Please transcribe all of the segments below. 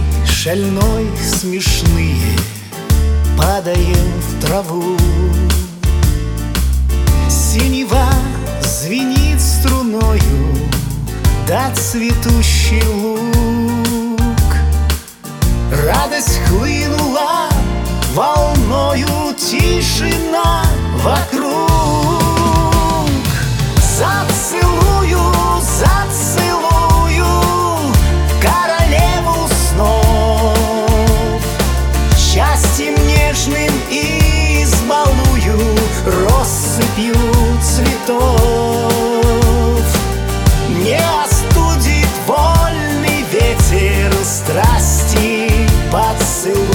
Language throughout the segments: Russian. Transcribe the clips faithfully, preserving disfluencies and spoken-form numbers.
шальной смешные падаем в траву. Синева звенит струною, да цветущий луг. Радость хлынула волною, тишина вокруг. Зацелую, зацелую королеву снов, счастьем нежным избалую, россыпью цветов. Не остудит вольный ветер страсти поцелуй.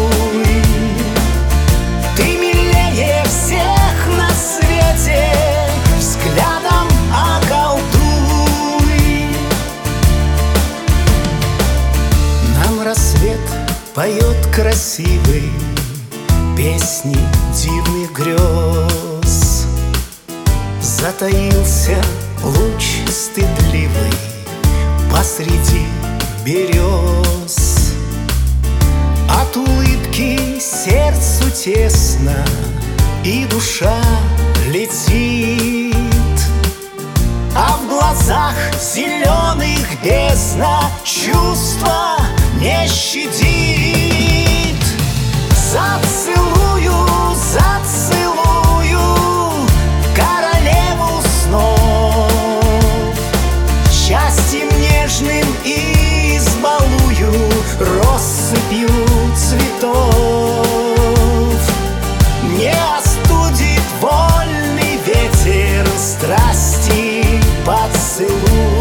Ты милее всех на свете, взглядом околдуй. Нам рассвет поет красивый песни дивных грез. Затаился луч стыдливый посреди берез. От улыбки сердцу тесно, и душа летит, а в глазах зеленых бездна чувства не щадит. Зацелую, зацелую королеву снов, счастьем нежным избалую, россыпью цветов. Не остудит вольный ветер страсти поцелуй.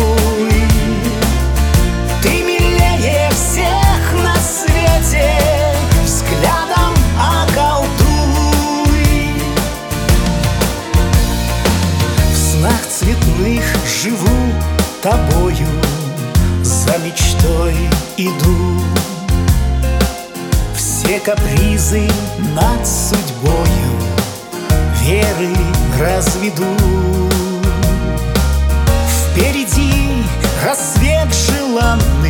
Ты милее всех на свете, взглядом околдуй. В снах цветных живу тобою, за мечтой иду. Все капризы над судьбою веры разведу. Впереди рассвет желанный,